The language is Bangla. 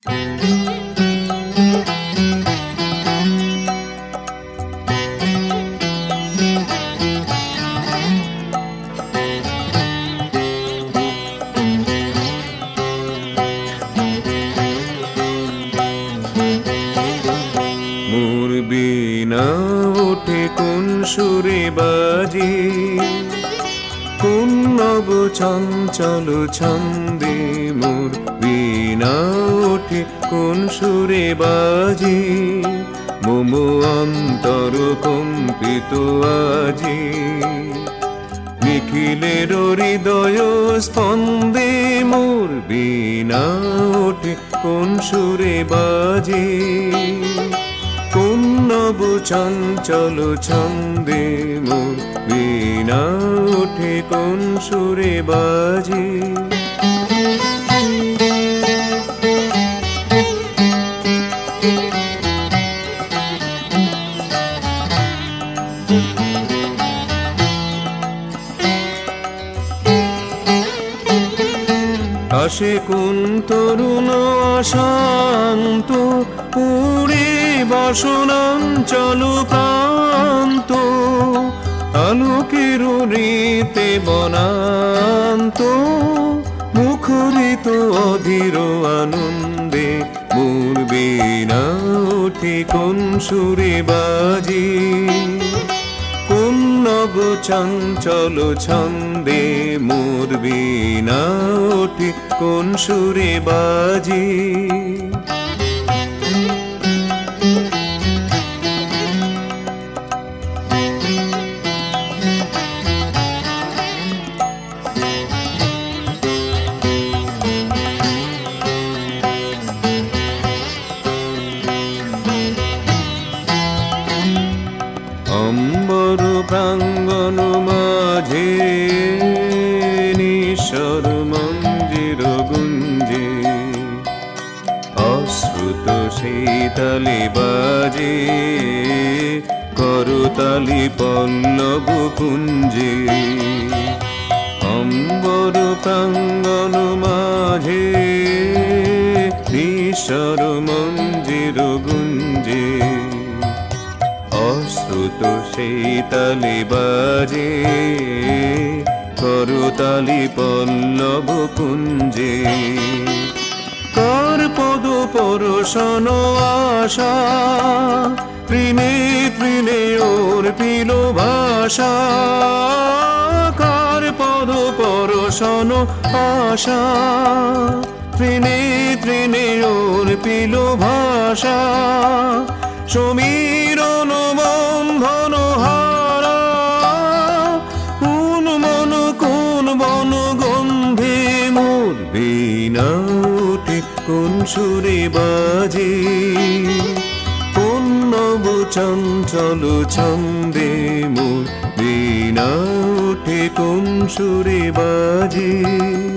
মোর বীণা ওঠে কোন সুরে বাজে, কোন নব চঞ্চল ছন্দে। মোর বীণা ওঠে কোন সুরে বাজে, মম অন্তর কম্পিত আজি। নিখিলের হৃদয় স্পন্দে মোর বীণা ওঠে কোন সুরে বাজে, কোন নব চঞ্চল ছন্দে। মোর বীণা ওঠে কোন সুরে বাজে। আসে কোন তরুণ অশান্ত, পুরে বাসনাঞ্চল প্রান্ত। আলোকের রীতে বনান্ত, মুখরিত অধীর আনন্দে। মোর বীণা ওঠে কোন সুরে বাজে, কোন নব চঞ্চল ছন্দে। মোর বীণা ওঠে কোন সুরে বাজে। অম্বর প্রাঙ্গণ মাঝে নিঃস্বর মঞ্জির গুঞ্জে, অশ্রুত শীতলে বাজে করতালি পল্লব কুঞ্জে। অম্বর প্রাঙ্গণ মাঝে নিঃস্বর মঞ্জির গুঞ্জে, অশ্রুত শীতলে বাজে করতালি পল্লব কুঞ্জে। কার পদ পরশন আশা, তৃণে তৃণে অর্পিল ভাষা। কার পদ পরশন আশা, তৃণে তৃণে অর্পিল ভাষা। সমীরণ বন্ধন হারা, কোন মন কোন বন গন্ধে। মোর বীণা ওঠে কোন সুরে বাজে, কোন নব চঞ্চল ছন্দে। মোর বীণা ওঠে কোন সুরে বাজে।